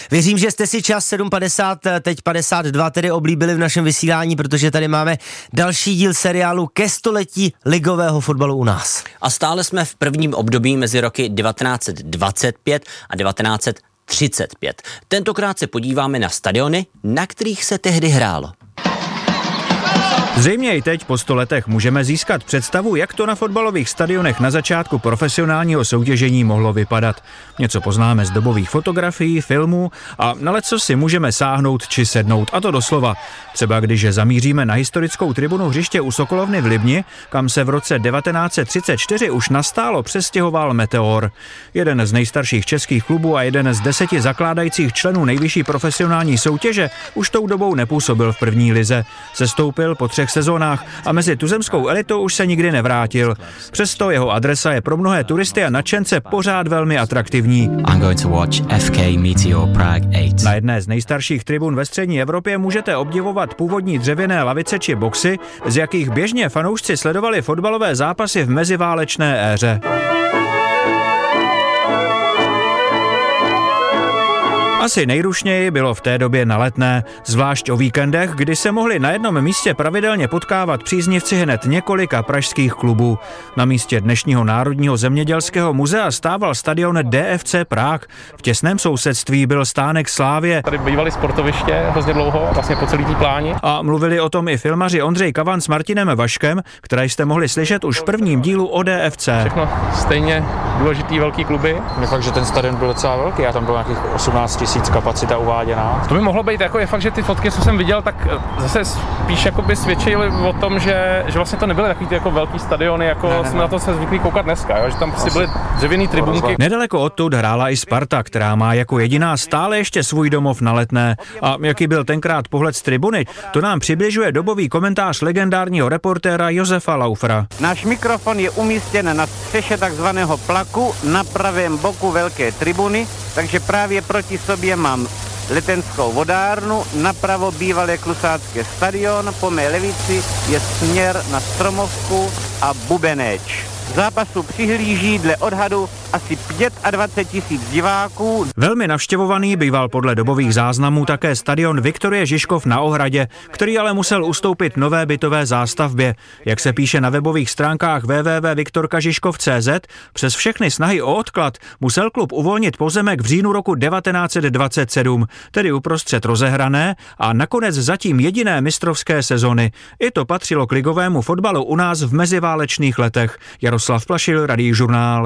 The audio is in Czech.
Věřím, že jste si čas 7.50, teď 52 tedy oblíbili v našem vysílání, protože tady máme další díl seriálu ke století ligového fotbalu u nás. A stále jsme v prvním období mezi roky 1925 a 1935. Tentokrát se podíváme na stadiony, na kterých se tehdy hrálo. Zřejmě i teď po 100 letech můžeme získat představu, jak to na fotbalových stadionech na začátku profesionálního soutěžení mohlo vypadat. Něco poznáme z dobových fotografií, filmů a na leco si můžeme sáhnout či sednout, a to doslova. Třeba když zamíříme na historickou tribunu hřiště u Sokolovny v Libni, kam se v roce 1934 už nastálo přestěhoval Meteor. Jeden z nejstarších českých klubů a jeden z 10 zakládajících členů nejvyšší profesionální soutěže už tou dobou nepůsobil v první lize. Sestoupil po 3 sezónách a mezi tuzemskou elitou už se nikdy nevrátil. Přesto jeho adresa je pro mnohé turisty a nadšence pořád velmi atraktivní. I'm going to watch FK Meteor Prague 8. Na jedné z nejstarších tribun ve střední Evropě můžete obdivovat původní dřevěné lavice či boxy, z jakých běžně fanoušci sledovali fotbalové zápasy v meziválečné éře. Asi nejrušněji bylo v té době na Letné, zvlášť o víkendech, kdy se mohli na jednom místě pravidelně potkávat příznivci hned několika pražských klubů. Na místě dnešního Národního zemědělského muzea stával stadion DFC Prague. V těsném sousedství byl stánek Slávie. Tady bývaly sportoviště hrozně dlouho, vlastně po celý tý pláni. A mluvili o tom i filmaři Ondřej Kavan s Martinem Vaškem, které jste mohli slyšet už v prvním dílu o DFC. Všechno stejně důležitý velký kluby. Je fakt, že ten stadion byl docela velký, já tam byl nějakých 18 000 kapacita uváděná. To by mohlo být, jako je fakt, že ty fotky, co jsem viděl, tak zase spíš jakoby svědčily o tom, že vlastně to nebyly takový ty jako velký stadiony, jako jsme na to se zvyklí koukat dneska, jo? Že tam prostě byly dřevěný tribunky. Nedaleko odtud hrála i Sparta, která má jako jediná stále ještě svůj domov na Letné. A jaký byl tenkrát pohled z tribuny, to nám přibližuje dobový komentář legendárního reportéra Josefa Laufera. Náš mikrofon je umístěn na střeše takzvaného plaku na pravém boku velké tribuny, takže právě proti sobě mám letenskou vodárnu, napravo bývalé klusácké stadion, po mé levici je směr na Stromovku a Bubeneč. Zápasu přihlíží dle odhadu asi 25 000 diváků. Velmi navštěvovaný býval podle dobových záznamů také stadion Viktorie Žižkov na Ohradě, který ale musel ustoupit nové bytové zástavbě. Jak se píše na webových stránkách www.viktorkažižkov.cz, přes všechny snahy o odklad musel klub uvolnit pozemek v říjnu roku 1927, tedy uprostřed rozehrané a nakonec zatím jediné mistrovské sezony. I to patřilo k ligovému fotbalu u nás v meziválečných letech. Jaroslav Plašil, Radiožurnál.